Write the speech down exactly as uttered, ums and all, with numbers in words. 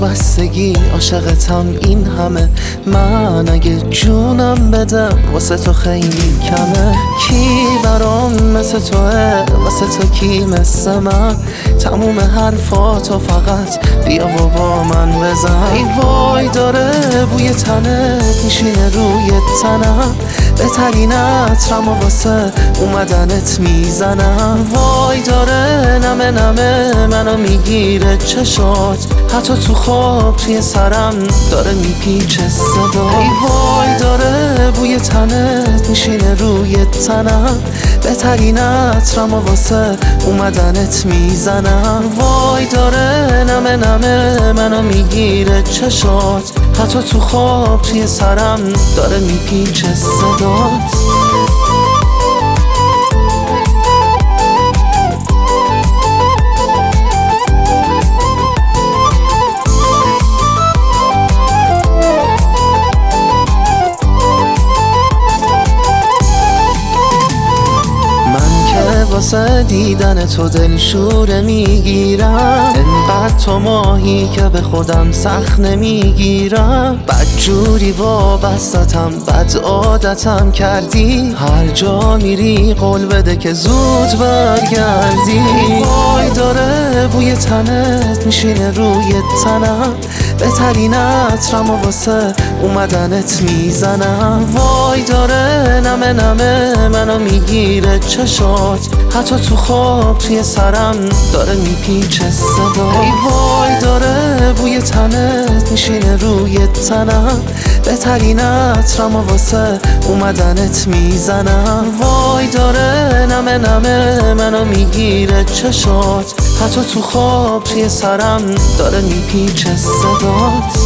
وابستگی عاشقتم این همه. من اگه جونم بدم واسه تو خیلی کمه. کی برام مثل توه، واسه تو کی مثل من؟ تموم حرفاتو فقط بیا و با من بزن. ای وای داره بوی تنت میشینه روی تنم، بهترین عطرم و واسه اومدنت میزنم. وای داره نمه نمه منو میگیره چشات، حتی تو خواب توی سرم داره میپیچه صدا. ای وای داره بوی تنت میشینه روی تنم، بهترین عطرم و واسه اومدنت میزنم. وای داره نمه نمه منو میگیره چشات، حتی تو خواب توی سرم داره میپیچه صدات. واسه دیدن تو دلشوره میگیرم، انقدر تو ماهی که به خودم سخت نمیگیرم. بدجوری وابستتم، بد عادتم کردی، هر جا میری قول بده که زود برگردی. وای داره بوی تنت میشینه روی تنم، بهترین عطرم و واسه اومدنت میزنم. وای داره نمه نمه منو میگیره چشات، حتی تو خواب توی سرم داره میپیچه صدا. ای وای داره بوی تنت میشینه روی تنم، بهترین عطرم و واسه اومدنت میزنم. وای داره نمه نمه منو میگیره چشات، حتی تو خواب توی سرم داره میپیچه صدات.